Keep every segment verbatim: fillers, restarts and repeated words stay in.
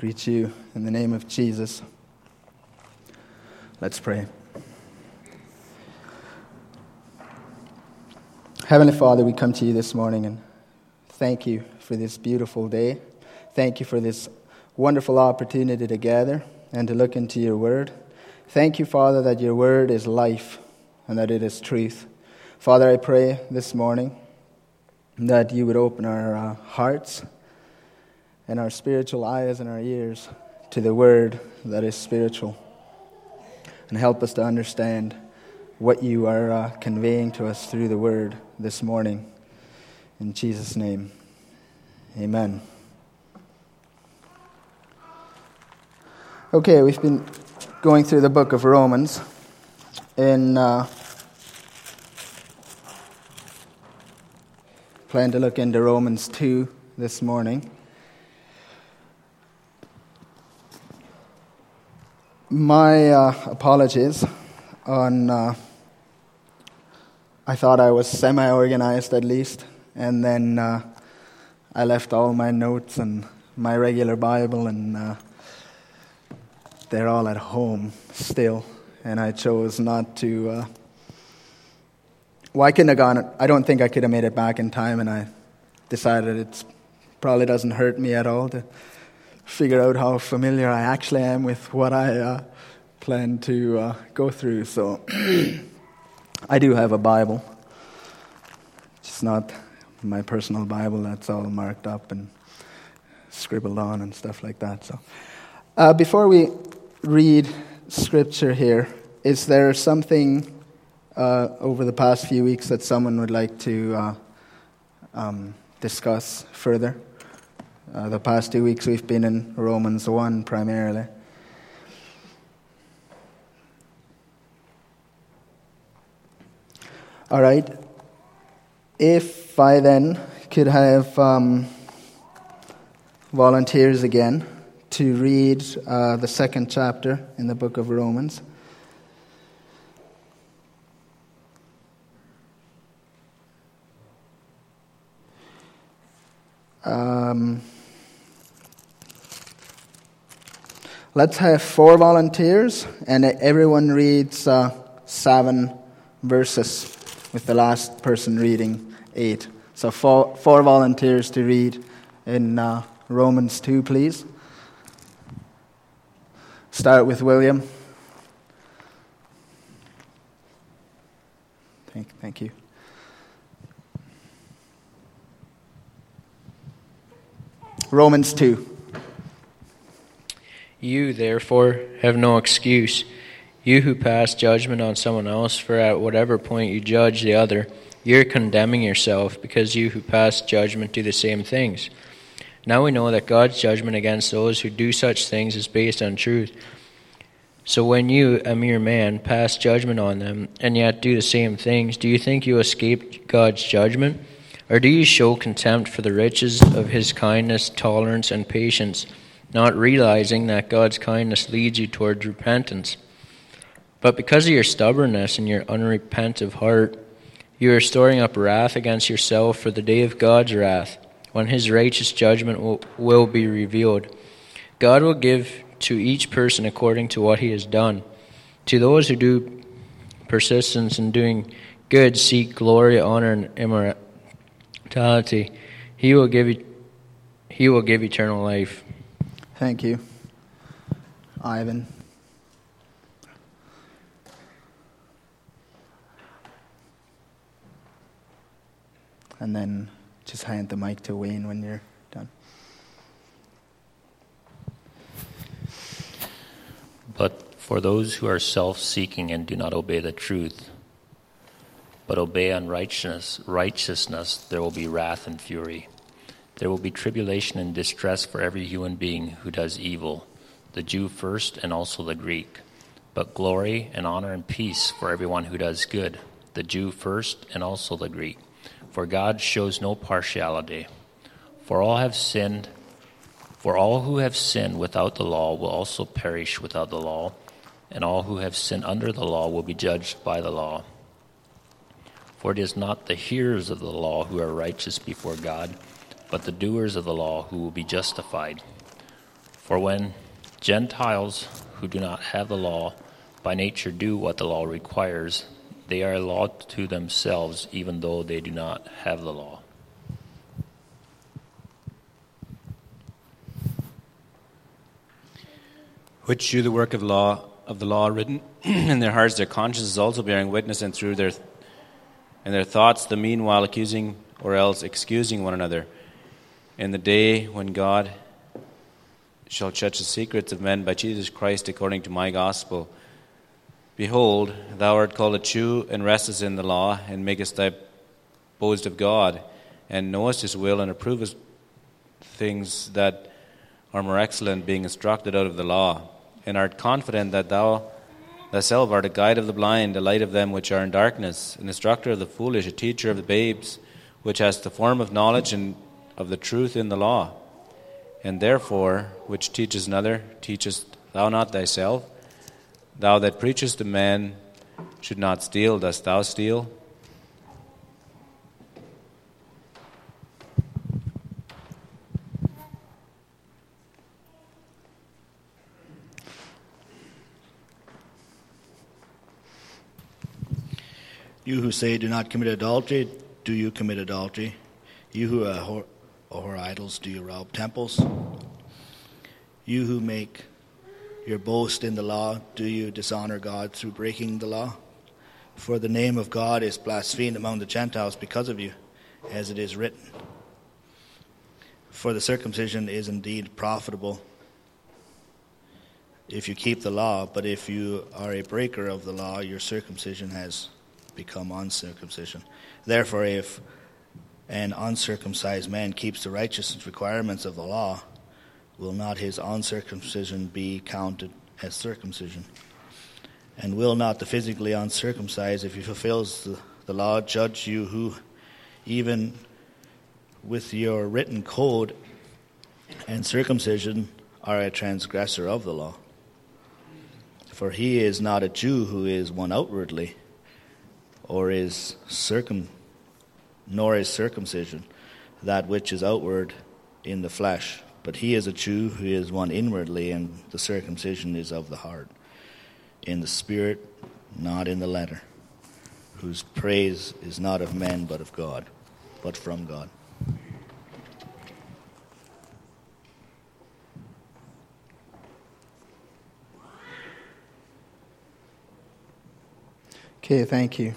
greet you in the name of Jesus. Let's pray. Heavenly Father, we come to you this morning and thank you for this beautiful day. Thank you for this wonderful opportunity to gather and to look into your word. Thank you, Father, that your word is life and that it is truth. Father, I pray this morning that you would open our uh, hearts and our spiritual eyes and our ears to the word that is spiritual, and help us to understand what you are uh, conveying to us through the word this morning. In Jesus' name, amen. Okay, we've been going through the book of Romans. In uh, plan to look into Romans two this morning. My uh, apologies on, uh, I thought I was semi-organized at least, and then uh, I left all my notes and my regular Bible, and uh, they're all at home still, and I chose not to, uh, well, I couldn't have gone, I don't think I could have made it back in time, and I decided it probably doesn't hurt me at all to figure out how familiar I actually am with what I uh, plan to uh, go through. So I do have a Bible. It's not my personal Bible that's all marked up and scribbled on and stuff like that. So uh, before we read scripture here, is there something uh, over the past few weeks that someone would like to uh, um, discuss further? Uh, the past two weeks we've been in Romans one primarily. All right. If I then could have um, volunteers again to read uh, the second chapter in the book of Romans. Um, let's have four volunteers, and everyone reads uh, seven verses, with the last person reading eight. So four, four volunteers to read in uh, Romans two, please. Start with William. Thank, thank you. Romans two. You, therefore, have no excuse, you who pass judgment on someone else, for at whatever point you judge the other, you're condemning yourself, because you who pass judgment do the same things. Now we know that God's judgment against those who do such things is based on truth. So when you, a mere man, pass judgment on them, and yet do the same things, do you think you escape God's judgment? Or do you show contempt for the riches of his kindness, tolerance, and patience, not realizing that God's kindness leads you towards repentance? But because of your stubbornness and your unrepentant heart, you are storing up wrath against yourself for the day of God's wrath, when his righteous judgment will, will be revealed. God will give to each person according to what he has done. To those who do persistence in doing good, seek glory, honor, and immortality, he will give he will give eternal life. Thank you. Ivan. And then just hand the mic to Wayne when you're done. But for those who are self-seeking and do not obey the truth, but obey unrighteousness, righteousness, there will be wrath and fury. There will be tribulation and distress for every human being who does evil, the Jew first and also the Greek, but glory and honor and peace for everyone who does good, the Jew first and also the Greek. For God shows no partiality. For all have sinned, for all who have sinned without the law will also perish without the law, and all who have sinned under the law will be judged by the law. For it is not the hearers of the law who are righteous before God, but the doers of the law who will be justified. For when Gentiles who do not have the law by nature do what the law requires, they are a law to themselves, even though they do not have the law. Which do the work of law of the law written in their hearts, their consciences also bearing witness, and through their and their thoughts, the meanwhile accusing or else excusing one another. In the day when God shall judge the secrets of men by Jesus Christ according to my gospel. Behold, thou art called a Jew, and restest in the law, and makest thy boast of God, and knowest his will, and approvest things that are more excellent, being instructed out of the law, and art confident that thou thyself art a guide of the blind, a light of them which are in darkness, an instructor of the foolish, a teacher of the babes, which has the form of knowledge and of the truth in the law. And therefore, which teachest another, teachest thou not thyself? Thou that preachest to men should not steal, dost thou steal? You who say, do not commit adultery, do you commit adultery? You who abhor, abhor idols, do you rob temples? You who make your boast in the law, do you dishonor God through breaking the law? For the name of God is blasphemed among the Gentiles because of you, as it is written. For the circumcision is indeed profitable if you keep the law, but if you are a breaker of the law, your circumcision has become uncircumcision. Therefore, if an uncircumcised man keeps the righteous requirements of the law, will not his uncircumcision be counted as circumcision? And will not the physically uncircumcised, if he fulfills the, the law, judge you who, even with your written code and circumcision, are a transgressor of the law? For he is not a Jew who is one outwardly, or is circum, nor is circumcision that which is outward in the flesh, but he is a Jew who is one inwardly, and the circumcision is of the heart, in the spirit, not in the letter, whose praise is not of men, but of God, but from God. Okay, thank you.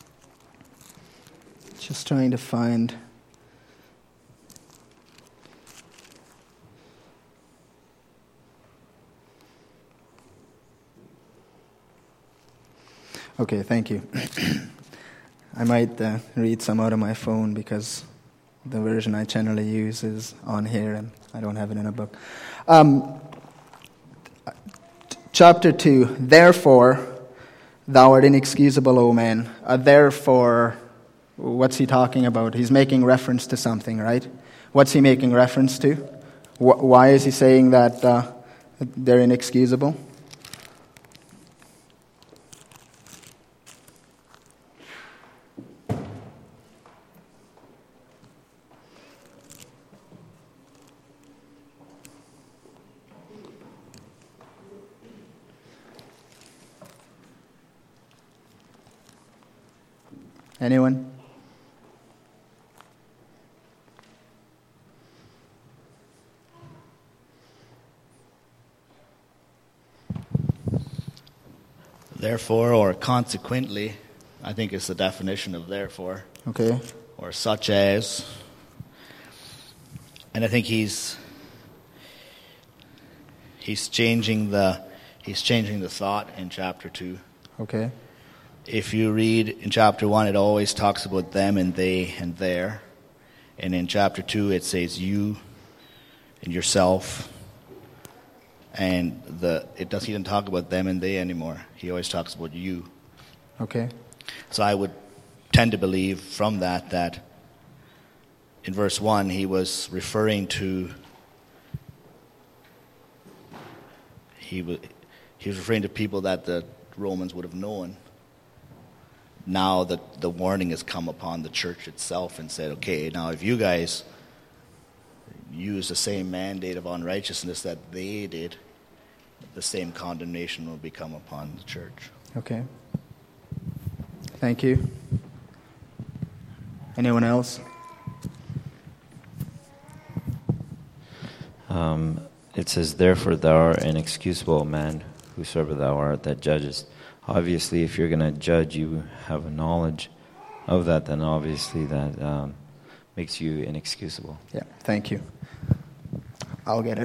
Just trying to find Okay, thank you. I might uh, read some out of my phone because the version I generally use is on here and I don't have it in a book. Um, t- chapter two, therefore, thou art inexcusable, O man. Uh, therefore, what's he talking about? He's making reference to something, right? What's he making reference to? Wh- why is he saying that uh, they're inexcusable? Anyone? Therefore, or consequently, I think it's the definition of therefore. Okay. Or such as. And I think he's he's changing the he's changing the thought in chapter two. Okay. If you read in chapter one, it always talks about them and they and their. And in chapter two, it says you and yourself. And the it doesn't even talk about them and they anymore. He always talks about you. Okay. So I would tend to believe from that that in verse one, he was referring to he was he was referring to people that the Romans would have known. Now that the warning has come upon the church itself and said, okay, now if you guys use the same mandate of unrighteousness that they did, the same condemnation will become upon the church. Okay. Thank you. Anyone else? Um, it says, therefore thou art inexcusable, man, whosoever thou art that judgest. Obviously, if you're going to judge, you have a knowledge of that, then obviously that um, makes you inexcusable. Yeah, thank you. I'll get it.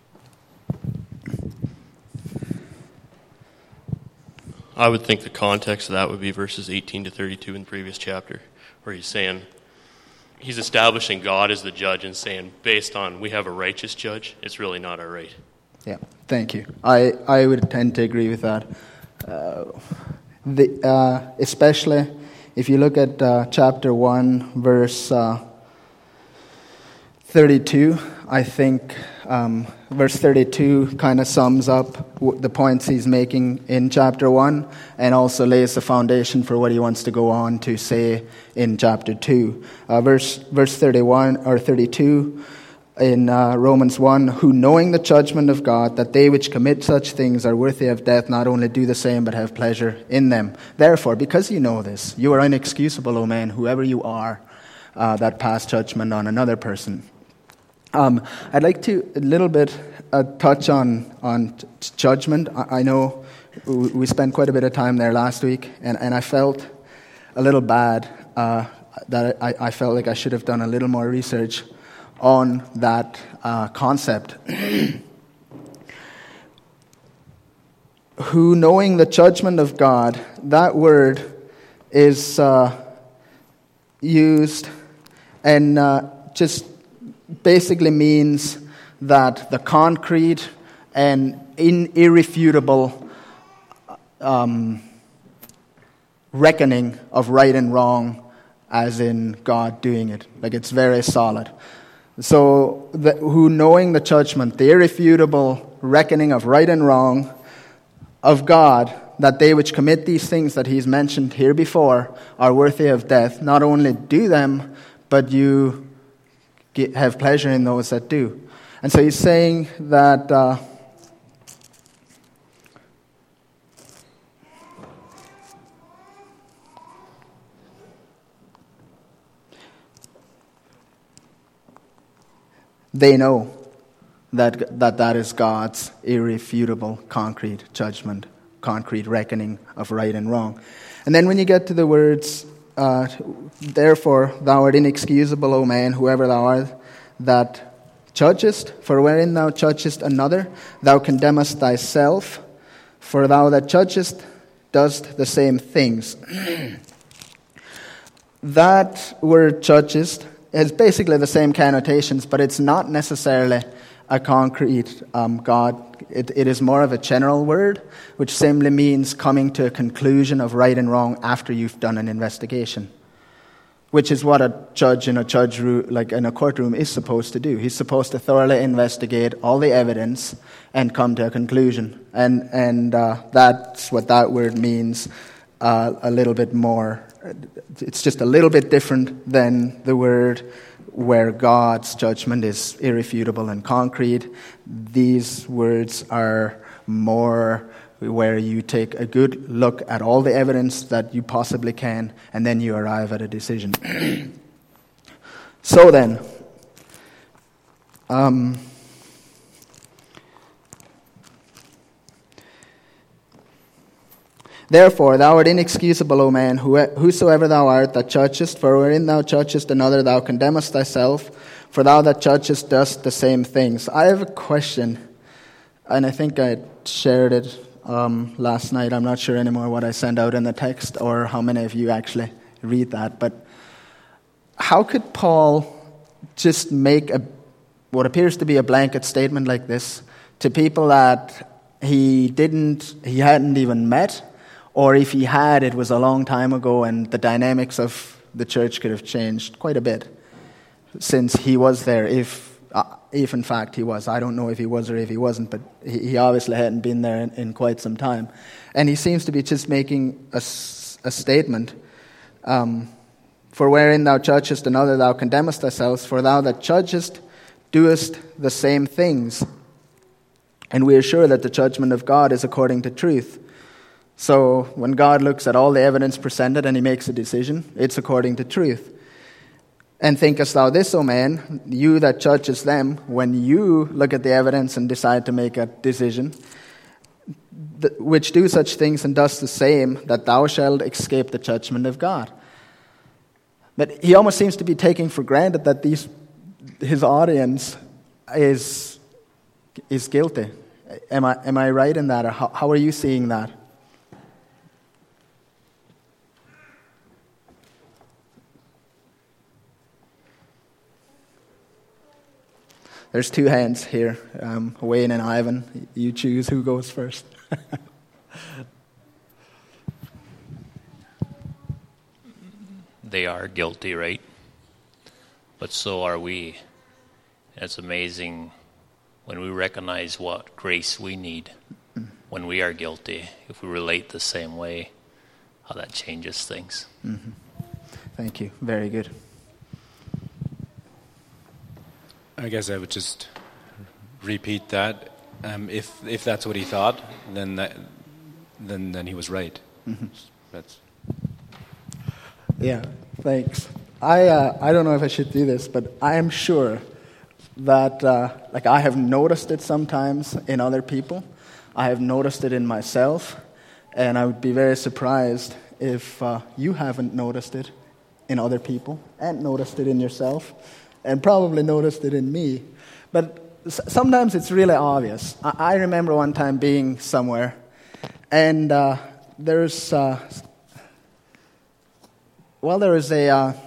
I would think the context of that would be verses eighteen to thirty-two in the previous chapter, where he's saying, he's establishing God as the judge and saying, based on we have a righteous judge, it's really not our right. Yeah, thank you. I, I would tend to agree with that. Uh, the, uh, especially if you look at uh, chapter one, verse uh, thirty-two, I think um, verse thirty-two kind of sums up w- the points he's making in chapter one and also lays the foundation for what he wants to go on to say in chapter two. Uh, verse, verse thirty-one or thirty-two in uh, Romans one, who knowing the judgment of God, that they which commit such things are worthy of death, not only do the same, but have pleasure in them. Therefore, because you know this, you are inexcusable, O man, whoever you are, uh, that pass judgment on another person. Um, I'd like to a little bit uh, touch on on t- judgment. I, I know we, we spent quite a bit of time there last week, and, and I felt a little bad uh, that I, I felt like I should have done a little more research on that uh, concept. Who, knowing the judgment of God, that word is uh, used and uh, just basically means that the concrete and in irrefutable um, reckoning of right and wrong, as in God doing it. Like, it's very solid. So, the, who knowing the judgment, the irrefutable reckoning of right and wrong of God, that they which commit these things that he's mentioned here before are worthy of death, not only do them, but you get, have pleasure in those that do. And so he's saying that uh, they know that, that that is God's irrefutable, concrete judgment, concrete reckoning of right and wrong. And then when you get to the words, uh, therefore thou art inexcusable, O man, whoever thou art, that judgest, for wherein thou judgest another, thou condemnest thyself, for thou that judgest dost the same things. That word judgest has basically the same connotations, but it's not necessarily a concrete um, God. It, it is more of a general word, which simply means coming to a conclusion of right and wrong after you've done an investigation, which is what a judge in a judge ro- like in a courtroom is supposed to do. He's supposed to thoroughly investigate all the evidence and come to a conclusion, and and uh, that's what that word means. Uh, a little bit more. It's just a little bit different than the word where God's judgment is irrefutable and concrete. These words are more where you take a good look at all the evidence that you possibly can, and then you arrive at a decision. So then, um, therefore, thou art inexcusable, O man, whosoever thou art that judgest, for wherein thou judgest another, thou condemnest thyself, for thou that judgest dost the same things. I have a question, and I think I shared it um, last night. I'm not sure anymore what I sent out in the text or how many of you actually read that, but how could Paul just make a what appears to be a blanket statement like this to people that he didn't, he hadn't even met? Or if he had, it was a long time ago, and the dynamics of the church could have changed quite a bit since he was there, if uh, if in fact he was. I don't know if he was or if he wasn't, but he, he obviously hadn't been there in, in quite some time. And he seems to be just making a, a statement. Um, For wherein thou judgest another, thou condemnest thyself. For thou that judgest doest the same things. And we are sure that the judgment of God is according to truth. So when God looks at all the evidence presented and he makes a decision, it's according to truth. And thinkest thou this, O man, you that judgest them, when you look at the evidence and decide to make a decision, which do such things and does the same, that thou shalt escape the judgment of God. But he almost seems to be taking for granted that these his audience is is guilty. Am I am I right in that, or how, how are you seeing that? There's two hands here, um, Wayne and Ivan. You choose who goes first. They are guilty, right? But so are we. It's amazing when we recognize what grace we need when we are guilty, if we relate the same way, how that changes things. Mm-hmm. Thank you. Very good. I guess I would just repeat that. Um, if if that's what he thought, then that, then then he was right. Mm-hmm. That's. Yeah, thanks. I uh, I don't know if I should do this, but I am sure that uh, like I have noticed it sometimes in other people. I have noticed it in myself, and I would be very surprised if uh, you haven't noticed it in other people and noticed it in yourself. And probably noticed it in me. But s- sometimes it's really obvious. I, I remember one time being somewhere, and uh, there's, uh, well, there was a, uh,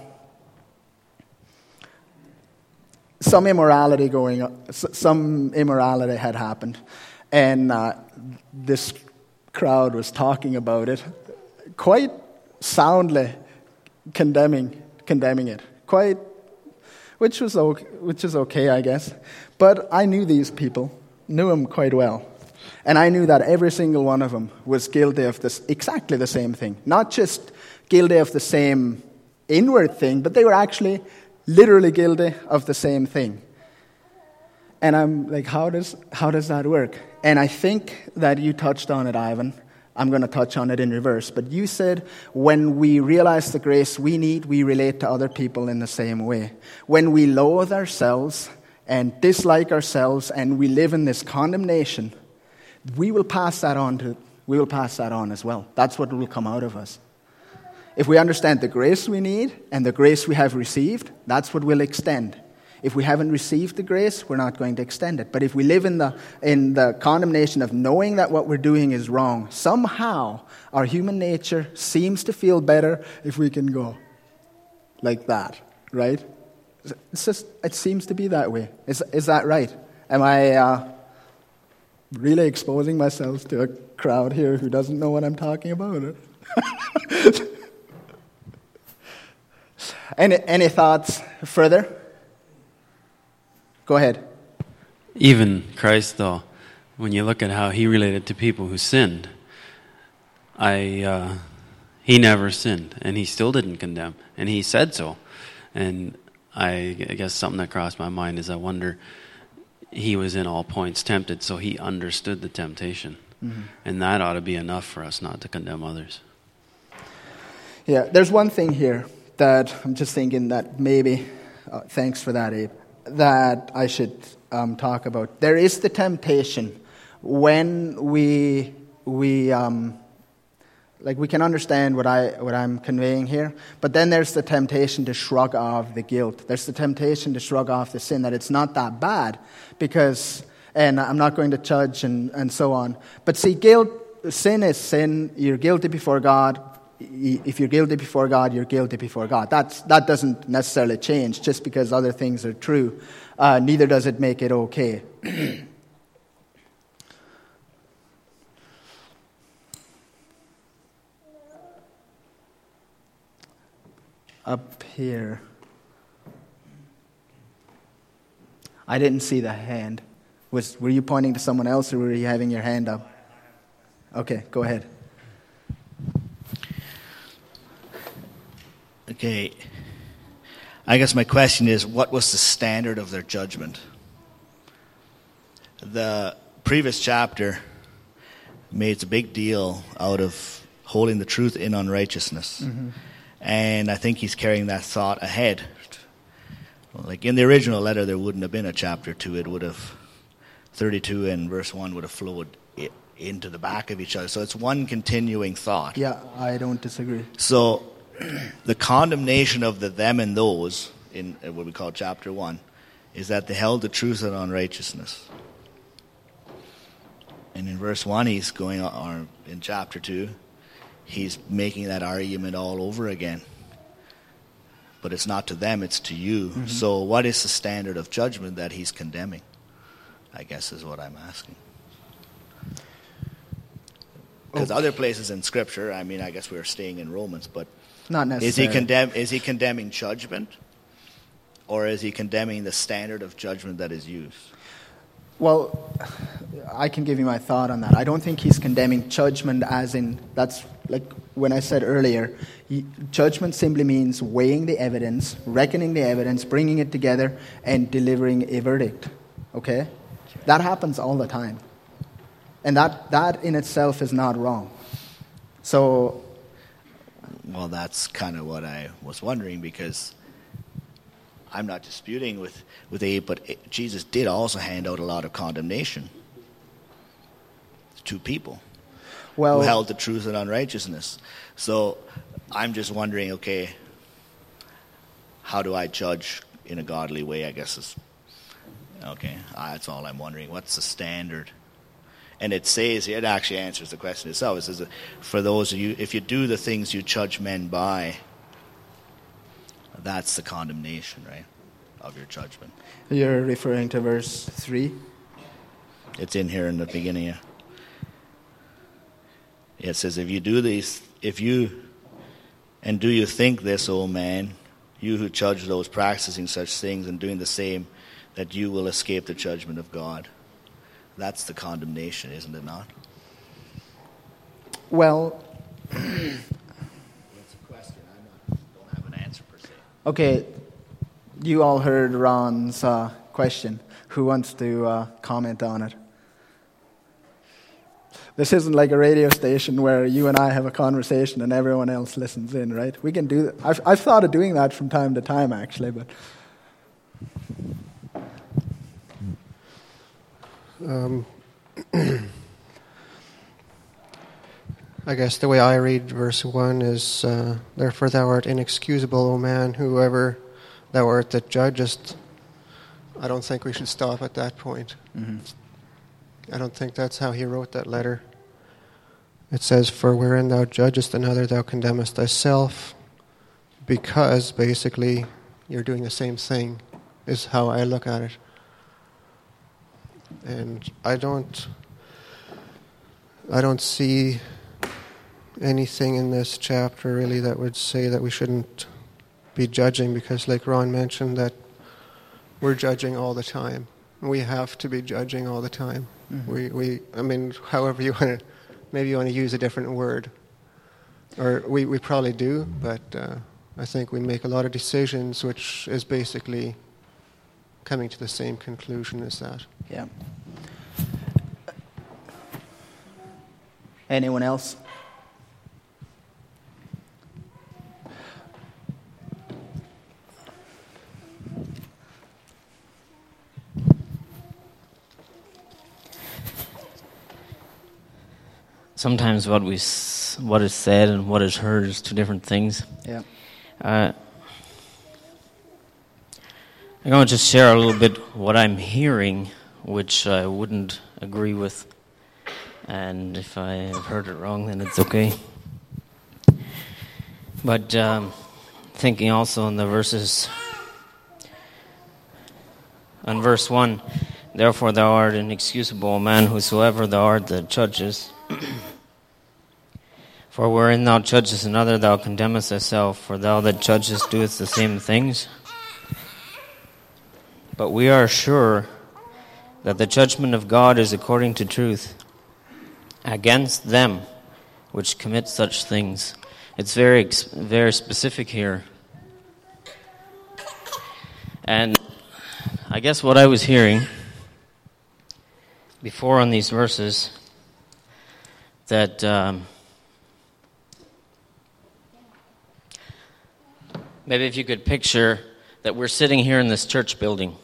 some immorality going on. S- some immorality had happened. And uh, this crowd was talking about it, quite soundly condemning, condemning it. Quite Which was okay, which is okay, I guess. But I knew these people, knew them quite well. And I knew that every single one of them was guilty of this, exactly the same thing. Not just guilty of the same inward thing, but they were actually literally guilty of the same thing. And I'm like, how does how does that work? And I think that you touched on it, Ivan. I'm going to touch on it in reverse. But you said when we realize the grace we need, we relate to other people in the same way. When we loathe ourselves and dislike ourselves and we live in this condemnation, we will pass that on to we will pass that on as well. That's what will come out of us. If we understand the grace we need and the grace we have received, that's what will extend. If we haven't received the grace, we're not going to extend it. But if we live in the in the condemnation of knowing that what we're doing is wrong, somehow our human nature seems to feel better if we can go like that, right? It's just, it seems to be that way. Is is that right? Am I uh, really exposing myself to a crowd here who doesn't know what I'm talking about? any any thoughts further? Go ahead. Even Christ, though, when you look at how he related to people who sinned, I uh, he never sinned, and he still didn't condemn, and he said so. And I, I guess something that crossed my mind is I wonder, he was in all points tempted, so he understood the temptation. Mm-hmm. And that ought to be enough for us not to condemn others. Yeah, there's one thing here that I'm just thinking that maybe, uh, thanks for that, Abe, that I should um, talk about. There is the temptation when we we um, like we can understand what I what I'm conveying here, but then there's the temptation to shrug off the guilt. There's the temptation to shrug off the sin, that it's not that bad because, and I'm not going to judge and, and so on. But see, guilt, sin is sin. You're guilty before God. If you're guilty before God, you're guilty before God. That's, that doesn't necessarily change just because other things are true. Uh, neither does it make it okay. Up here. I didn't see the hand. Was were you pointing to someone else or were you having your hand up? Okay, go ahead. Okay. I guess my question is, what was the standard of their judgment? the previous chapter made a big deal out of holding the truth in unrighteousness. Mm-hmm. And I think he's carrying that thought ahead. Like in the original letter, there wouldn't have been a chapter two. It would have, thirty-two and verse one would have flowed it into the back of each other. So it's one continuing thought. Yeah, I don't disagree. So the condemnation of the them and those in what we call chapter one is that they held the truth in unrighteousness. And in verse one, he's going, or in chapter two, he's making that argument all over again. But it's not to them, it's to you. Mm-hmm. So what is the standard of judgment that he's condemning? I guess is what I'm asking. Because okay. Other places in Scripture, I mean, I guess we were staying in Romans, but not necessarily. Is he, condemn, is he condemning judgment? Or is he condemning the standard of judgment that is used? Well, I can give you my thought on that. I don't think he's condemning judgment as in, that's like when I said earlier, he, judgment simply means weighing the evidence, reckoning the evidence, bringing it together, and delivering a verdict. Okay? That happens all the time. And that, that in itself is not wrong. So... Well, that's kind of what I was wondering, because I'm not disputing with, with Abe, but Jesus did also hand out a lot of condemnation to people well, who held the truth in unrighteousness. So I'm just wondering, okay, how do I judge in a godly way, I guess is, okay, that's all I'm wondering. What's the standard? And it says, it actually answers the question itself. It says, for those of you, if you do the things you judge men by, that's the condemnation, right, of your judgment. You're referring to verse three? It's in here in the beginning. Yeah. It says, if you do these, if you, and do you think this, O man, you who judge those practicing such things and doing the same, that you will escape the judgment of God? That's the condemnation, isn't it not? Well, it's a question. I don't have an answer per se. Okay, you all heard Ron's uh, question. Who wants to uh, comment on it? This isn't like a radio station where you and I have a conversation and everyone else listens in, right? We can do that. I've, I've thought of doing that from time to time, actually, but... Um, I guess the way I read verse one is, uh, therefore thou art inexcusable, O man, whoever thou art that judgest. I don't think we should stop at that point. Mm-hmm. I don't think that's how he wrote that letter. It says, for wherein thou judgest another, thou condemnest thyself, because basically you're doing the same thing, is how I look at it. And I don't, I don't see anything in this chapter really that would say that we shouldn't be judging, because like Ron mentioned, that we're judging all the time. We have to be judging all the time. Mm-hmm. We, we, I mean, however you want to, maybe you want to use a different word, or we, we probably do, but uh, I think we make a lot of decisions which is basically coming to the same conclusion as that. Yeah. Anyone else? Sometimes what we, s- what is said and what is heard is two different things. Yeah. Uh, I'm going to just share a little bit what I'm hearing, which I wouldn't agree with. And if I have heard it wrong, then it's okay. But um, thinking also in the verses, on verse one, therefore thou art inexcusable, man, whosoever thou art that judges. For wherein thou judgest another, thou condemnest thyself, for thou that judgest doest the same things. But we are sure that the judgment of God is according to truth against them which commit such things. It's very, very specific here. And I guess what I was hearing before on these verses that um, maybe if you could picture that we're sitting here in this church building,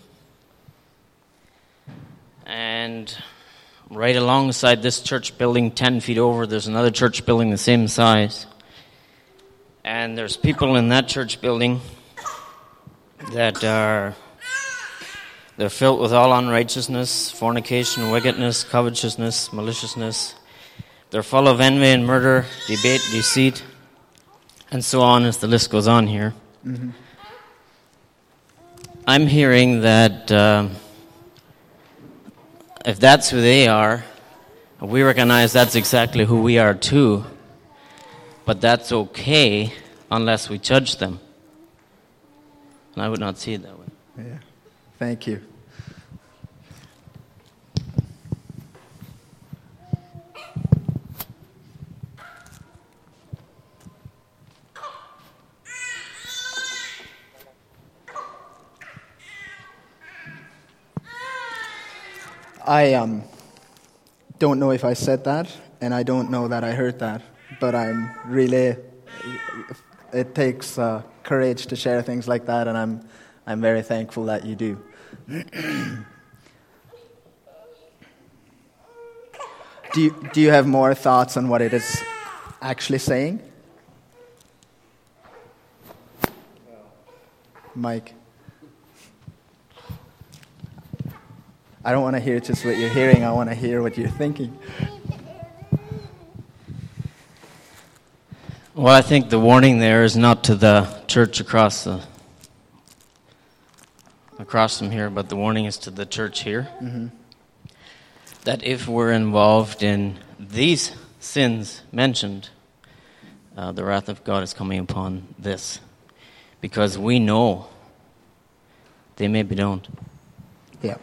and right alongside this church building, ten feet over, there's another church building the same size. And there's people in that church building that are, they're filled with all unrighteousness, fornication, wickedness, covetousness, maliciousness. They're full of envy and murder, debate, deceit, and so on as the list goes on here. Mm-hmm. I'm hearing that uh, if that's who they are, we recognize that's exactly who we are too, but that's okay unless we judge them. And I would not see it that way. Yeah. Thank you. I um, don't know if I said that, and I don't know that I heard that, but I'm really, it takes uh, courage to share things like that, and I'm I'm very thankful that you do. do you, do you have more thoughts on what it is actually saying? Mike? I don't want to hear just what you're hearing. I want to hear what you're thinking. Well, I think the warning there is not to the church across the across from here, but the warning is to the church here. Mm-hmm. That if we're involved in these sins mentioned, uh, the wrath of God is coming upon this, because we know they maybe don't. Yeah.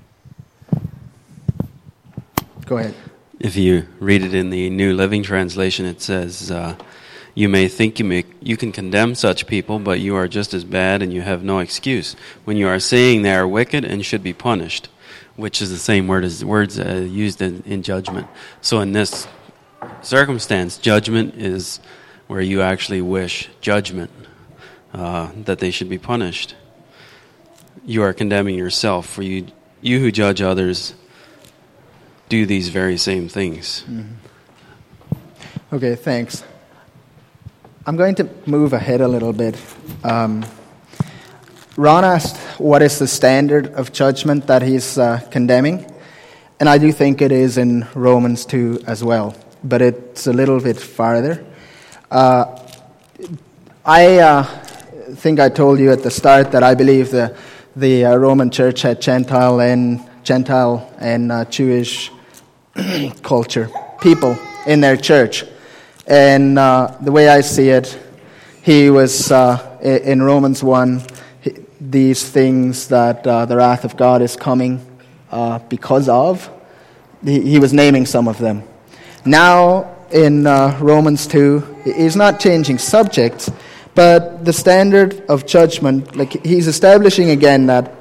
Go ahead. If you read it in the New Living Translation, it says, uh, you may think you may you can condemn such people, but you are just as bad and you have no excuse. When you are saying they are wicked and should be punished, which is the same word as words uh, used in, in judgment. So in this circumstance, judgment is where you actually wish judgment, uh, that they should be punished. You are condemning yourself, for you, you who judge others do these very same things. Mm-hmm. Okay, thanks. I'm going to move ahead a little bit. Um, Ron asked what is the standard of judgment that he's uh, condemning, and I do think it is in Romans two as well, but it's a little bit farther. Uh, I uh, think I told you at the start that I believe the the uh, Roman Church had Gentile and Gentile and uh, Jewish culture, people in their church. And uh, the way I see it, he was, uh, in Romans one, he, these things that uh, the wrath of God is coming uh, because of, he, he was naming some of them. Now, in uh, Romans two, he's not changing subjects, but the standard of judgment, like he's establishing again that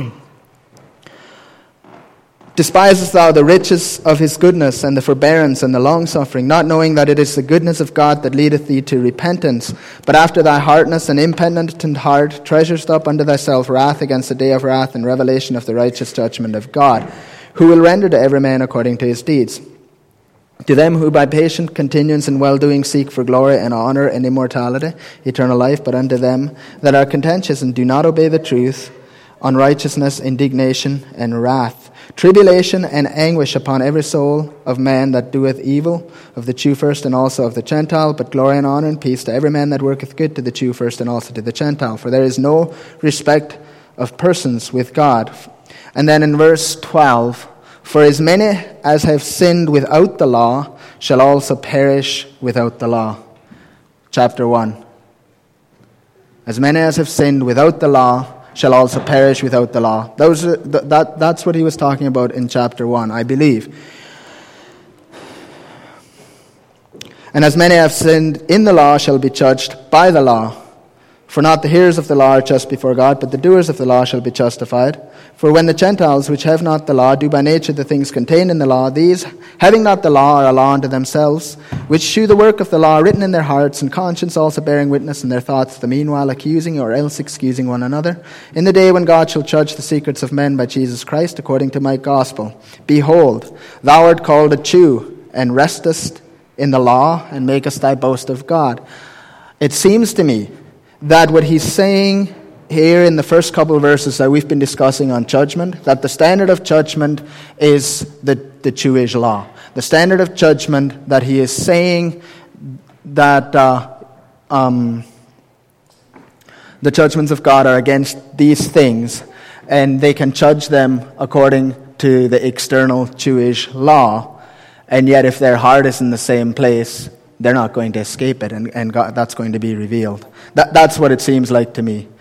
despisest thou the riches of his goodness and the forbearance and the longsuffering, not knowing that it is the goodness of God that leadeth thee to repentance. But after thy hardness and impenitent heart treasurest up unto thyself wrath against the day of wrath and revelation of the righteous judgment of God, who will render to every man according to his deeds. To them who by patient continuance in well-doing seek for glory and honor and immortality, eternal life, but unto them that are contentious and do not obey the truth, unrighteousness, indignation, and wrath, tribulation and anguish upon every soul of man that doeth evil, of the Jew first and also of the Gentile, but glory and honor and peace to every man that worketh good, to the Jew first and also to the Gentile. For there is no respect of persons with God. And then in verse twelve, for as many as have sinned without the law shall also perish without the law. Chapter one. As many as have sinned without the law shall also perish without the law. Those are, that, that's what he was talking about in chapter one, I believe. And as many have sinned in the law shall be judged by the law. For not the hearers of the law are just before God, but the doers of the law shall be justified. For when the Gentiles, which have not the law, do by nature the things contained in the law, these, having not the law, are a law unto themselves, which shew the work of the law written in their hearts, and conscience also bearing witness in their thoughts, the meanwhile accusing or else excusing one another, in the day when God shall judge the secrets of men by Jesus Christ, according to my gospel. Behold, thou art called a Jew, and restest in the law, and makest thy boast of God. It seems to me that what he's saying here in the first couple of verses that we've been discussing on judgment, that the standard of judgment is the, the Jewish law. The standard of judgment that he is saying that uh, um, the judgments of God are against these things, and they can judge them according to the external Jewish law. And yet if their heart is in the same place, they're not going to escape it, and, and God, that's going to be revealed. That, that's what it seems like to me.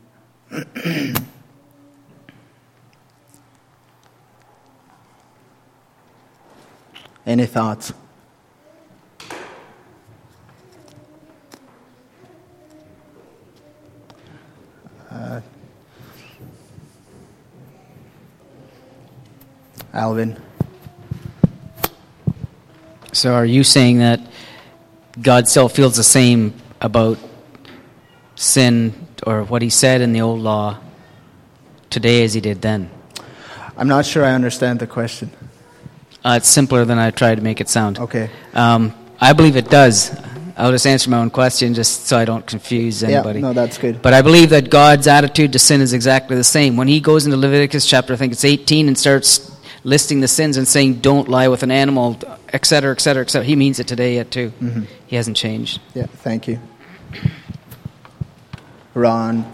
Any thoughts? Uh, Alvin? So are you saying that God still feels the same about sin or what he said in the old law today as he did then? I'm not sure I understand the question. Uh, it's simpler than I tried to make it sound. Okay. Um, I believe it does. I'll just answer my own question just so I don't confuse anybody. Yeah, no, that's good. But I believe that God's attitude to sin is exactly the same. When he goes into Leviticus chapter, I think it's eighteen, and starts listing the sins and saying, don't lie with an animal, et cetera, et cetera, et cetera. He means it today yet too. Mm-hmm. He hasn't changed. Yeah, thank you. Ron?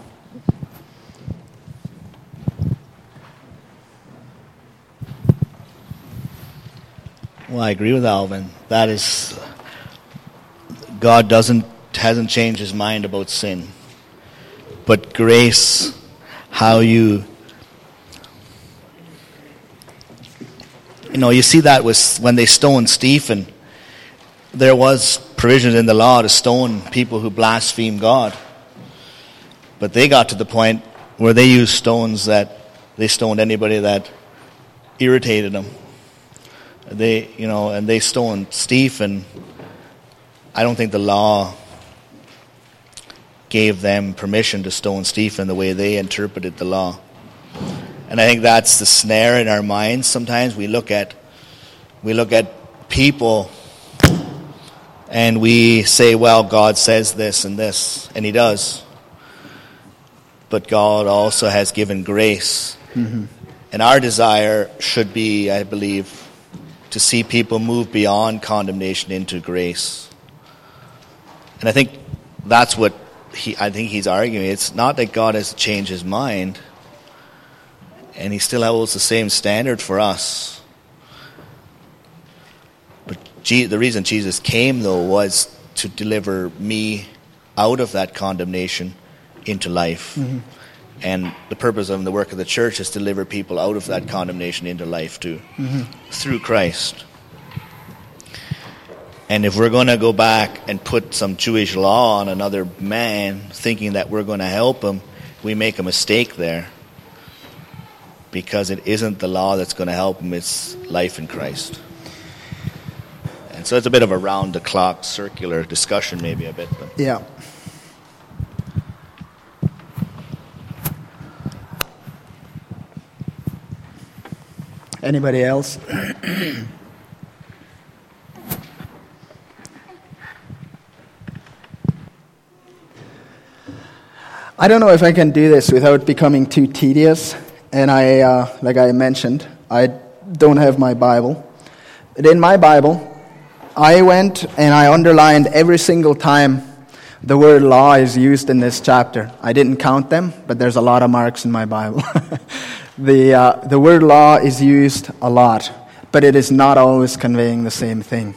Well, I agree with Alvin. That is, God doesn't hasn't changed his mind about sin. But grace, how you, you know, you see that was when they stoned Stephen. There was provisions in the law to stone people who blaspheme God. But they got to the point where they used stones that they stoned anybody that irritated them. They, you know, and they stoned Stephen. I don't think the law gave them permission to stone Stephen the way they interpreted the law. And I think that's the snare in our minds. Sometimes we look at we look at people and we say, well, God says this and this, and he does. But God also has given grace. Mm-hmm. And our desire should be, I believe, to see people move beyond condemnation into grace. And I think that's what he, I think he's arguing. It's not that God has changed his mind, and he still holds the same standard for us. But G, the reason Jesus came, though, was to deliver me out of that condemnation into life. Mm-hmm. And the purpose of the work of the church is to deliver people out of that condemnation into life too, mm-hmm. through Christ. And if we're going to go back and put some Jewish law on another man, thinking that we're going to help him, we make a mistake there. Because it isn't the law that's going to help him, it's life in Christ. And so it's a bit of a round-the-clock circular discussion maybe a bit. But. Yeah. Anybody else? I don't know if I can do this without becoming too tedious. And I, uh, like I mentioned, I don't have my Bible. But in my Bible, I went and I underlined every single time the word law is used in this chapter. I didn't count them, but there's a lot of marks in my Bible. The uh, the word law is used a lot, but it is not always conveying the same thing.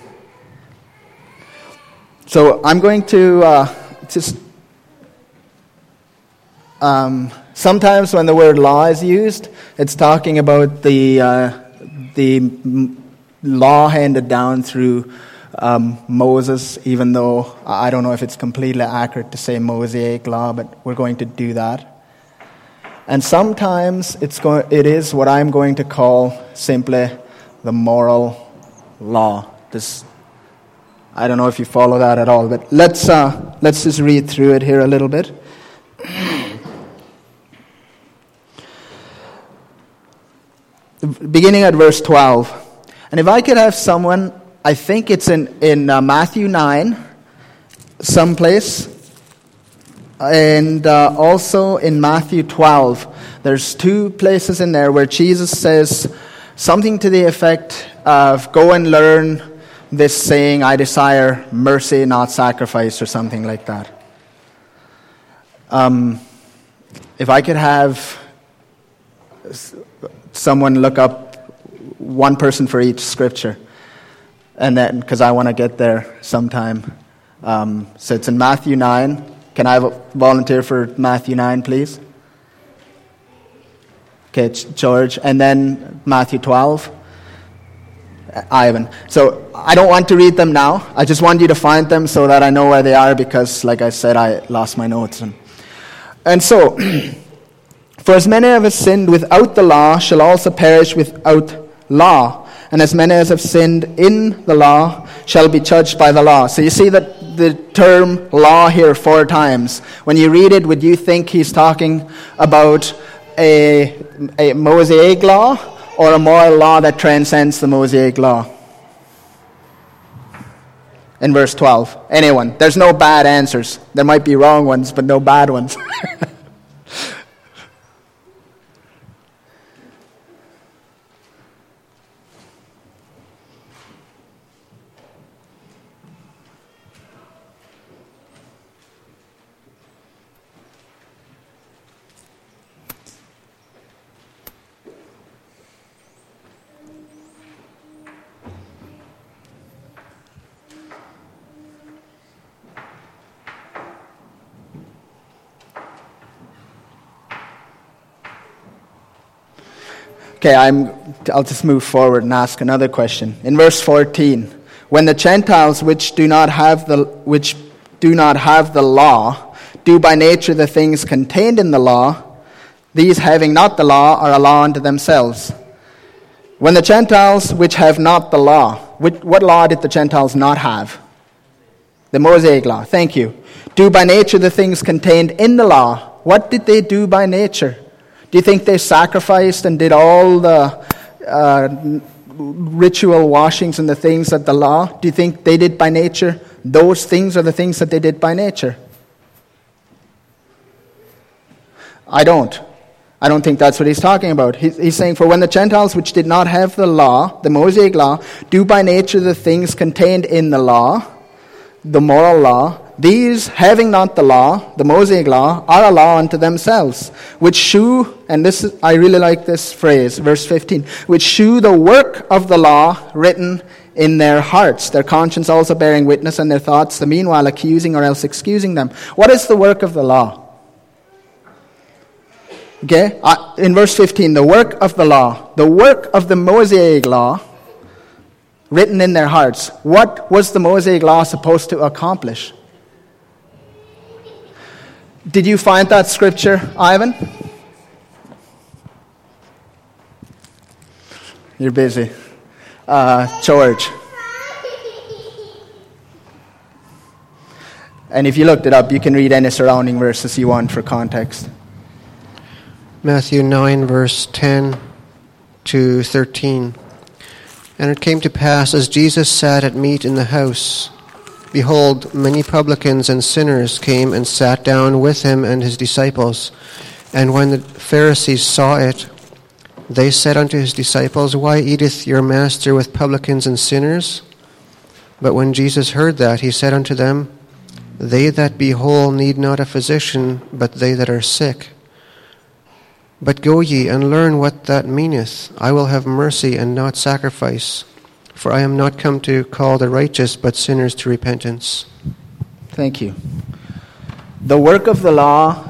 So I'm going to uh, just... Um, sometimes when the word law is used, it's talking about the uh, the law handed down through um, Moses, even though I don't know if it's completely accurate to say Mosaic law, but we're going to do that. And sometimes it's go- it is what I'm going to call simply the moral law. This, I don't know if you follow that at all, but let's uh, let's just read through it here a little bit. Beginning at verse twelve. And if I could have someone, I think it's in, in uh, Matthew nine, someplace, and uh, also in Matthew twelve. There's two places in there where Jesus says something to the effect of, go and learn this saying, I desire mercy, not sacrifice, or something like that. Um, if I could have someone look up one person for each scripture, and then, because I want to get there sometime. Um, so it's in Matthew nine. Can I have a volunteer for Matthew nine, please? Okay, George. And then Matthew twelve. Ivan. So I don't want to read them now. I just want you to find them so that I know where they are, because, like I said, I lost my notes. And, and so, for as many as have sinned without the law shall also perish without law. And as many as have sinned in the law shall be judged by the law. So you see that the term law here four times. When you read it, would you think he's talking about a, a Mosaic law or a moral law that transcends the Mosaic law? In verse twelve. Anyone? There's no bad answers. There might be wrong ones, but no bad ones. Okay, I'm, I'll just move forward and ask another question. In verse fourteen, when the Gentiles which do not have the which do not have the law do by nature the things contained in the law, these having not the law are a law unto themselves. When the Gentiles which have not the law, which, what law did the Gentiles not have? The Mosaic law. Thank you. Do by nature the things contained in the law. What did they do by nature? Do you think they sacrificed and did all the uh, ritual washings and the things that the law? Do you think they did by nature? Those things are the things that they did by nature. I don't. I don't think that's what he's talking about. He's, he's saying, for when the Gentiles which did not have the law, the Mosaic law, do by nature the things contained in the law, the moral law, these, having not the law, the Mosaic law, are a law unto themselves, which shew, and this is, I really like this phrase, verse fifteen, which shew the work of the law written in their hearts, their conscience also bearing witness, and their thoughts the meanwhile accusing or else excusing them. What is the work of the law? Okay, uh, in verse fifteen, the work of the law, the work of the Mosaic law, written in their hearts. What was the Mosaic law supposed to accomplish? Did you find that scripture, Ivan? You're busy. Uh, George. And if you looked it up, you can read any surrounding verses you want for context. Matthew nine, verse ten to thirteen. And it came to pass, as Jesus sat at meat in the house, behold, many publicans and sinners came and sat down with him and his disciples. And when the Pharisees saw it, they said unto his disciples, Why eateth your master with publicans and sinners? But when Jesus heard that, he said unto them, They that be whole need not a physician, but they that are sick. But go ye and learn what that meaneth. I will have mercy and not sacrifice. For I am not come to call the righteous, but sinners to repentance. Thank you. The work of the law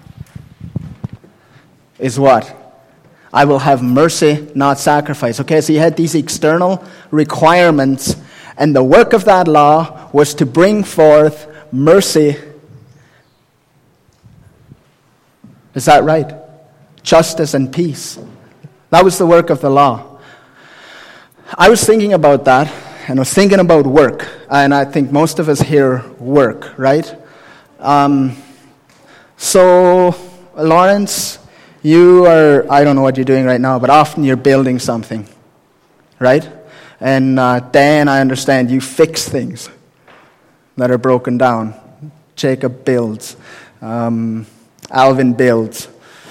is what? I will have mercy, not sacrifice. Okay, so you had these external requirements, and the work of that law was to bring forth mercy. Is that right? justice, and peace. That was the work of the law. I was thinking about that, and I was thinking about work. And I think most of us here work, right? Um, so, Lawrence, you are, I don't know what you're doing right now, but often you're building something, right? And uh, Dan, I understand you fix things that are broken down. Jacob builds. Um, Alvin builds.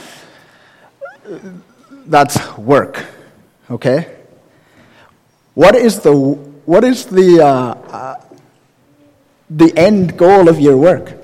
That's work, okay? What is the what is the uh, uh, the end goal of your work?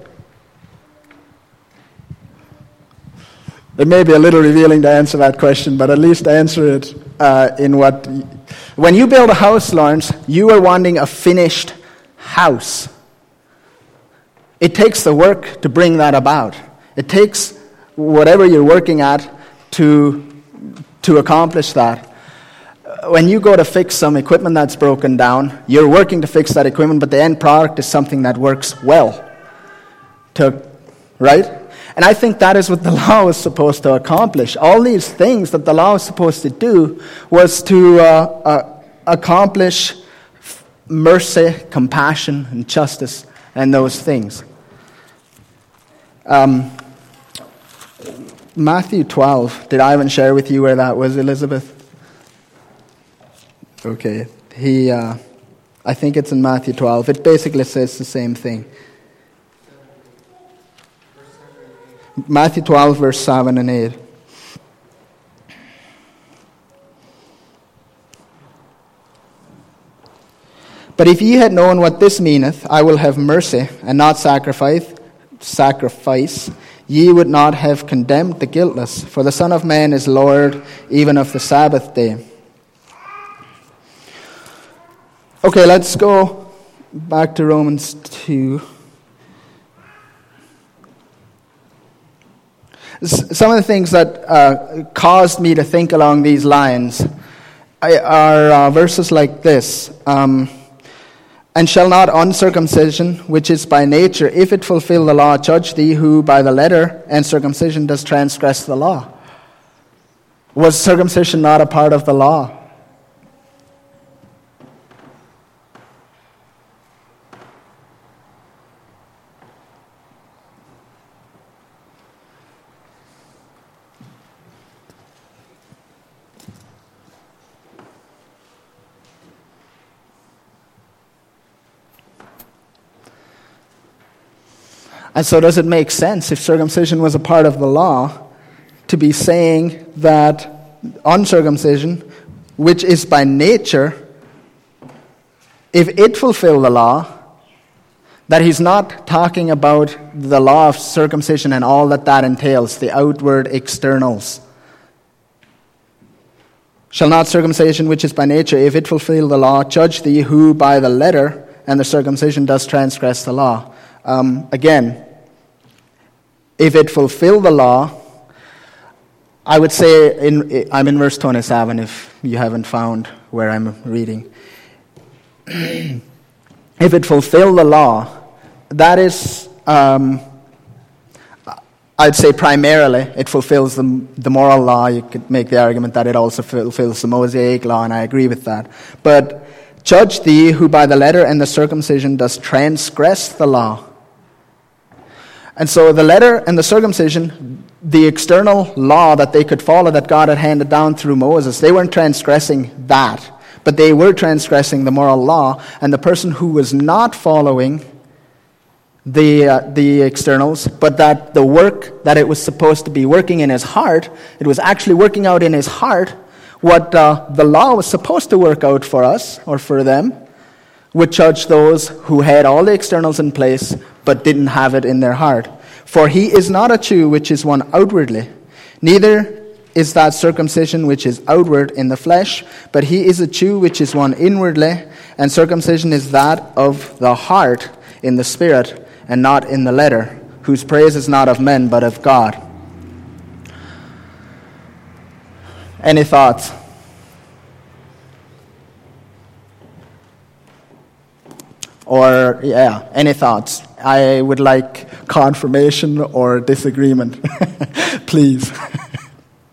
It may be a little revealing to answer that question, but at least answer it uh, in what... When you build a house, Lawrence, you are wanting a finished house. It takes the work to bring that about. It takes whatever you're working at to, to accomplish that. When you go to fix some equipment that's broken down, you're working to fix that equipment, but the end product is something that works well. To, right? And I think that is what the law was supposed to accomplish. All these things that the law was supposed to do was to uh, uh, accomplish mercy, compassion, and justice, and those things. Um, Matthew twelve, did Ivan share with you where that was, Elizabeth? Okay, he, uh, I think it's in Matthew twelve. It basically says the same thing. Matthew twelve, verse seven and eight. But if ye had known what this meaneth, I will have mercy, and not sacrifice, sacrifice, ye would not have condemned the guiltless. For the Son of Man is Lord even of the Sabbath day. Okay, let's go back to Romans two. Some of the things that uh, caused me to think along these lines are uh, verses like this. Um, and shall not uncircumcision, which is by nature, if it fulfill the law, judge thee who by the letter and circumcision does transgress the law? Was circumcision not a part of the law? And so does it make sense, if circumcision was a part of the law, to be saying that uncircumcision, which is by nature, if it fulfill the law, that he's not talking about the law of circumcision and all that that entails, the outward externals. Shall not circumcision, which is by nature, if it fulfill the law, judge thee who by the letter and the circumcision does transgress the law? Um, again, if it fulfill the law, I would say, in, I'm in verse twenty-seven if you haven't found where I'm reading. If it fulfill the law, that is, um, I'd say primarily it fulfills the, the moral law. You could make the argument that it also fulfills the Mosaic law, and I agree with that. But judge thee who by the letter and the circumcision does transgress the law. And so the letter and the circumcision, the external law that they could follow that God had handed down through Moses, they weren't transgressing that, but they were transgressing the moral law. And the person who was not following the uh, the externals, but that the work that it was supposed to be working in his heart, it was actually working out in his heart what uh, the law was supposed to work out for us, or for them, would judge those who had all the externals in place, but didn't have it in their heart. For he is not a Jew which is one outwardly, neither is that circumcision which is outward in the flesh, but he is a Jew which is one inwardly, and circumcision is that of the heart in the spirit, and not in the letter, whose praise is not of men, but of God. Any thoughts? Or, yeah, any thoughts? I would like confirmation or disagreement. Please.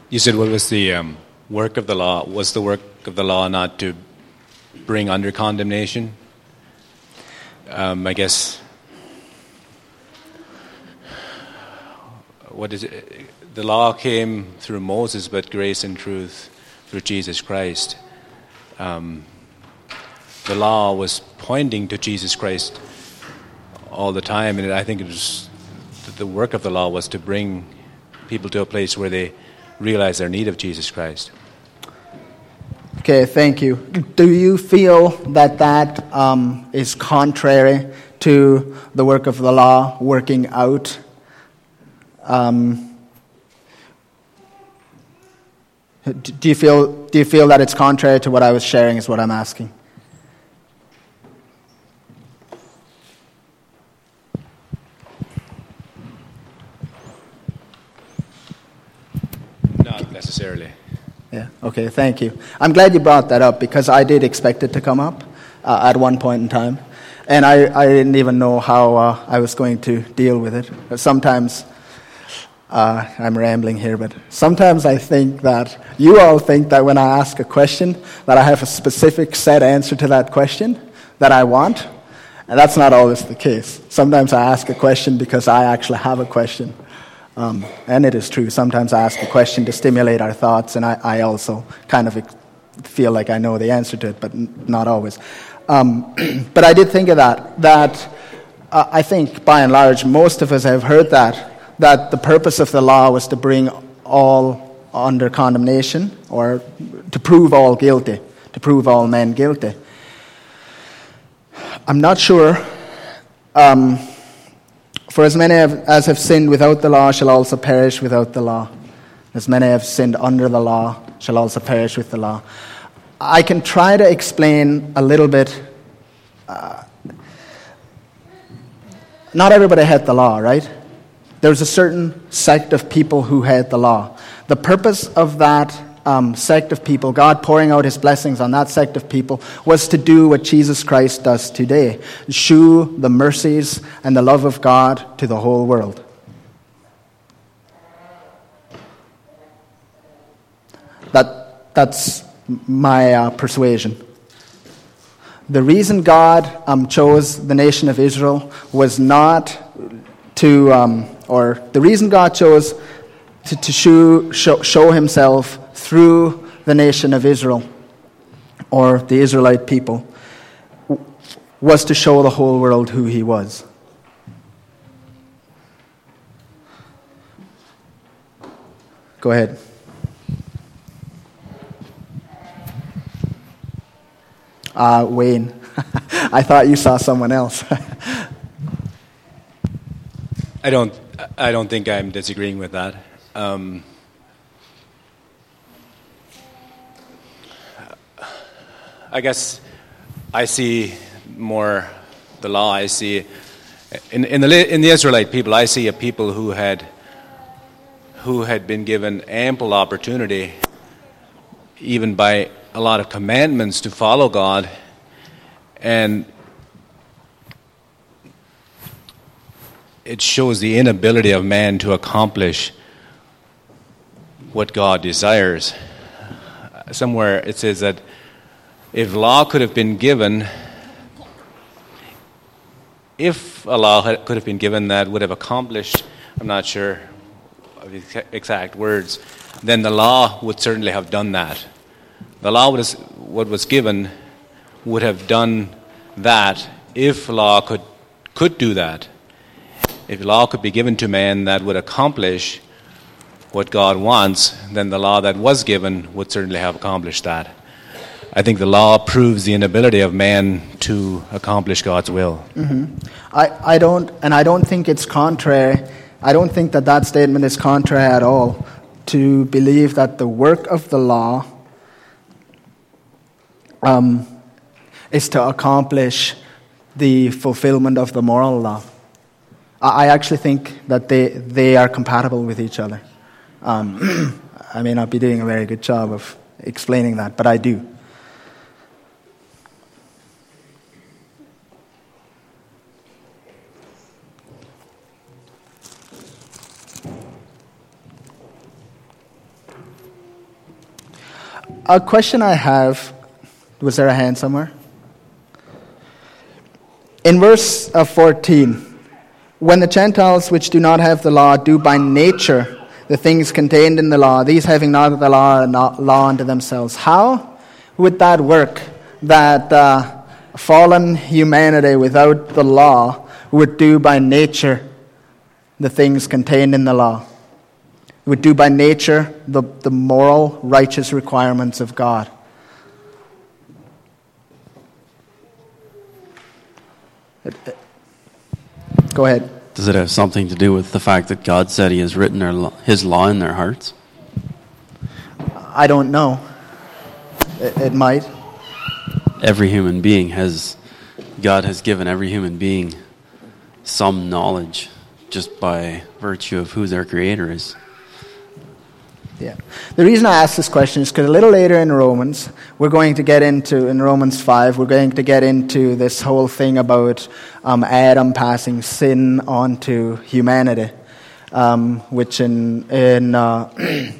You said what was the um, work of the law? Was the work of the law not to bring under condemnation? Um, I guess, what is it? The law came through Moses, but grace and truth through Jesus Christ. Um, the law was pointing to Jesus Christ all the time, and I think it was the work of the law was to bring people to a place where they realize their need of Jesus Christ. Okay, thank you. Do you feel that that um, is contrary to the work of the law working out? Um, do you feel do you feel that it's contrary to what I was sharing? Is what I'm asking. Not necessarily. Yeah, okay, thank you. I'm glad you brought that up because I did expect it to come up uh, at one point in time. And I, I didn't even know how uh, I was going to deal with it. But sometimes, uh, I'm rambling here, but sometimes I think that you all think that when I ask a question, that I have a specific set answer to that question that I want. And that's not always the case. Sometimes I ask a question because I actually have a question. Um, and it is true. Sometimes I ask a question to stimulate our thoughts, and I, I also kind of ex- feel like I know the answer to it, but n- not always. Um, but I did think of that, that uh, I think by and large most of us have heard that, that the purpose of the law was to bring all under condemnation, or to prove all guilty, to prove all men guilty. I'm not sure... Um, For as many as have sinned without the law shall also perish without the law. As many have sinned under the law shall also perish with the law. I can try to explain a little bit. Uh, not everybody had the law, right? There was a certain sect of people who had the law. The purpose of that um, sect of people, God pouring out his blessings on that sect of people, was to do what Jesus Christ does today. Shew the mercies and the love of God to the whole world. That, that's my uh, persuasion. The reason God um, chose the nation of Israel was not to, um, or the reason God chose to, to show, show, show himself through the nation of Israel, or the Israelite people, was to show the whole world who he was. Go ahead. Uh, Wayne. I thought you saw someone else. I don't. I don't think I'm disagreeing with that. Um, I guess I see more the law. I see in, in the in the Israelite people. I see a people who had who had been given ample opportunity, even by a lot of commandments, to follow God, and it shows the inability of man to accomplish what God desires. Somewhere it says that if law could have been given, if a law had, could have been given that would have accomplished, I'm not sure of the exact words, then the law would certainly have done that. The law was what was given would have done that if law could could do that. If law could be given to man that would accomplish what God wants, then the law that was given would certainly have accomplished that. I think the law proves the inability of man to accomplish God's will. Mm-hmm. I, I don't, and I don't think it's contrary. I don't think that that statement is contrary at all to believe that the work of the law um, is to accomplish the fulfillment of the moral law. I, I actually think that they they are compatible with each other. Um, I may not be doing a very good job of explaining that, but I do. a question I have, was there a hand somewhere? In verse uh, fourteen, when the Gentiles which do not have the law do by nature the things contained in the law, these having not the law are not law unto themselves. How would that work, that uh, fallen humanity without the law would do by nature the things contained in the law? It would do by nature the, the moral, righteous requirements of God. Go ahead. Does it have something to do with the fact that God said he has written our lo- his law in their hearts? I don't know. It, it might. Every human being has, God has given every human being some knowledge just by virtue of who their creator is. Yeah. The reason I ask this question is because a little later in Romans, we're going to get into, in Romans five, we're going to get into this whole thing about um, Adam passing sin on to humanity, um, which in, in uh,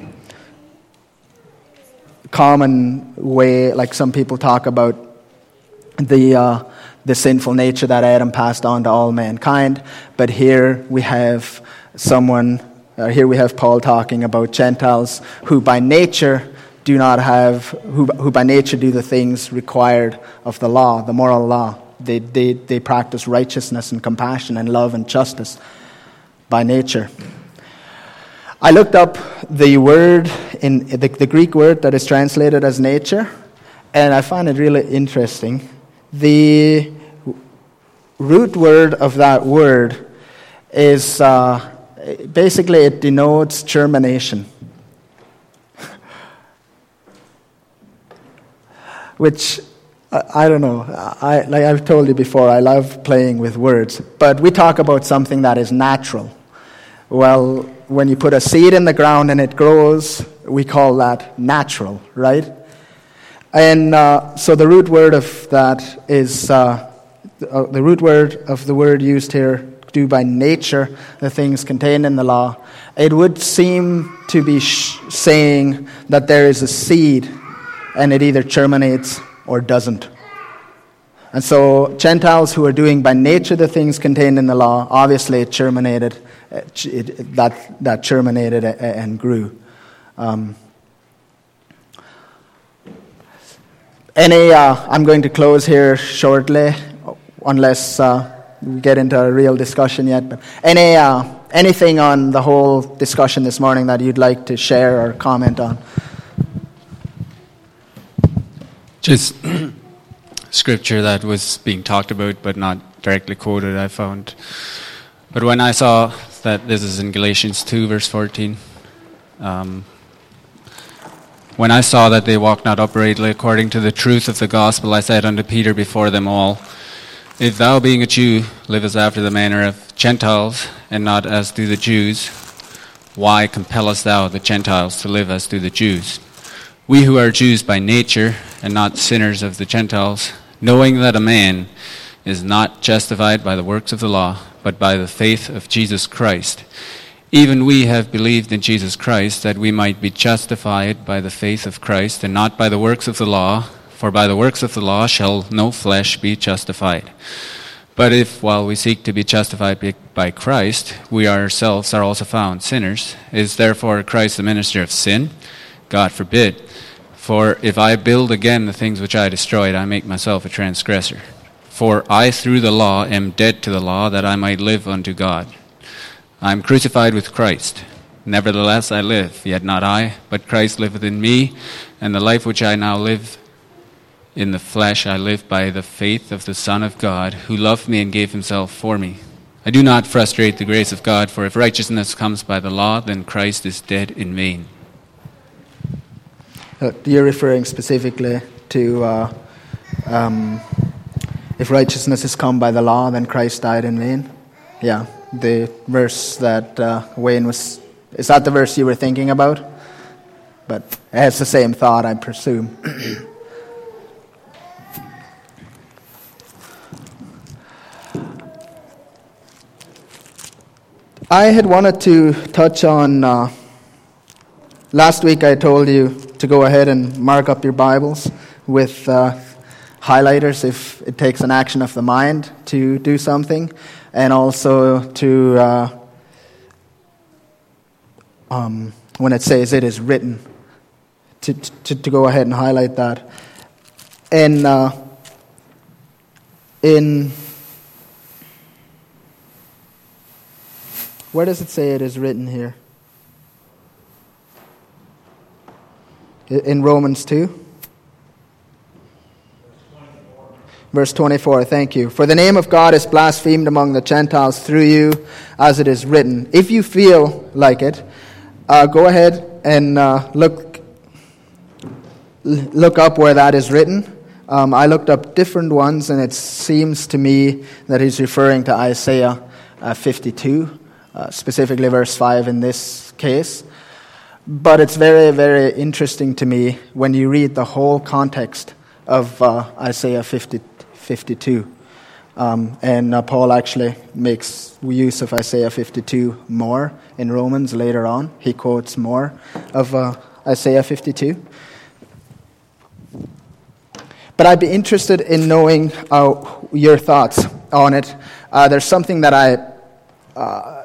common way, like some people talk about the uh, the sinful nature that Adam passed on to all mankind, but here we have someone... Uh, here we have Paul talking about Gentiles who by nature do not have, who, who by nature do the things required of the law, the moral law. They, they, they practice righteousness and compassion and love and justice by nature. I looked up the word, in the, the Greek word that is translated as nature, and I found it really interesting. The root word of that word is... Uh, Basically, it denotes germination, which I, I don't know. I, like I've told you before, I love playing with words. But we talk about something that is natural. Well, when you put a seed in the ground and it grows, we call that natural, right? And uh, so the root word of that is uh, the root word of the word used here. Do by nature the things contained in the law, it would seem to be sh- saying that there is a seed and it either germinates or doesn't. And so Gentiles who are doing by nature the things contained in the law, obviously it germinated, it, it, that, that germinated and grew. Um, any, uh, I'm going to close here shortly, unless... Uh, we get into a real discussion yet. But any uh, anything on the whole discussion this morning that you'd like to share or comment on? Just scripture that was being talked about but not directly quoted, I found. But when I saw that this is in Galatians two, verse fourteen, um, when I saw that they walked not uprightly according to the truth of the gospel, I said unto Peter before them all, if thou, being a Jew, livest after the manner of Gentiles, and not as do the Jews, why compellest thou the Gentiles to live as do the Jews? We who are Jews by nature, and not sinners of the Gentiles, knowing that a man is not justified by the works of the law, but by the faith of Jesus Christ. Even we have believed in Jesus Christ, that we might be justified by the faith of Christ, and not by the works of the law, for by the works of the law shall no flesh be justified. But if, while we seek to be justified by Christ, we ourselves are also found sinners, is therefore Christ the minister of sin? God forbid. For if I build again the things which I destroyed, I make myself a transgressor. For I through the law am dead to the law, that I might live unto God. I am crucified with Christ. Nevertheless I live, yet not I, but Christ liveth in me, and the life which I now live in the flesh I live by the faith of the Son of God, who loved me and gave himself for me. I do not frustrate the grace of God, for if righteousness comes by the law, then Christ is dead in vain. Uh, you're referring specifically to uh, um, if righteousness has come by the law, then Christ died in vain? Yeah, the verse that uh, Wayne was... Is that the verse you were thinking about? But it has the same thought, I presume. I had wanted to touch on, uh, last week I told you to go ahead and mark up your Bibles with uh, highlighters if it takes an action of the mind to do something, and also to, uh, um, when it says it is written, to, to, to go ahead and highlight that. And uh, in... Where does it say it is written here? In Romans two? Verse twenty-four, thank you. For the name of God is blasphemed among the Gentiles through you, as it is written. If you feel like it, uh, go ahead and uh, look look up where that is written. Um, I looked up different ones, and it seems to me that he's referring to Isaiah uh, fifty-two, uh, specifically verse five in this case. But it's very, very interesting to me when you read the whole context of uh, Isaiah fifty, fifty-two. Um, and uh, Paul actually makes use of Isaiah fifty-two more in Romans later on. He quotes more of uh, Isaiah fifty-two. But I'd be interested in knowing uh, your thoughts on it. Uh, there's something that I uh,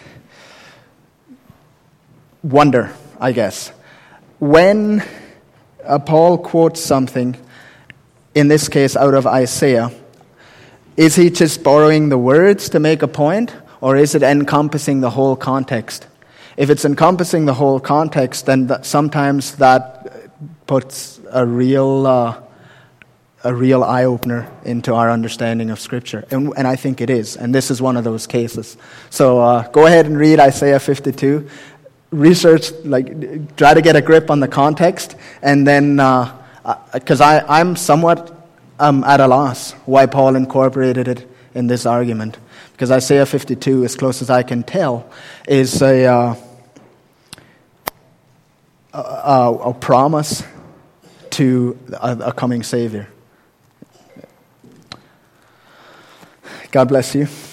wonder, I guess. When uh, Paul quotes something, in this case out of Isaiah, is he just borrowing the words to make a point, or is it encompassing the whole context? If it's encompassing the whole context, then th- sometimes that puts a real uh, a real eye-opener into our understanding of Scripture. And, and I think it is, and this is one of those cases. So uh, go ahead and read Isaiah fifty-two. Research, like, try to get a grip on the context, and then, because uh, I, I'm somewhat um, at a loss why Paul incorporated it in this argument. Because Isaiah fifty-two, as close as I can tell, is a, uh, a, a promise to a, a coming Savior. God bless you.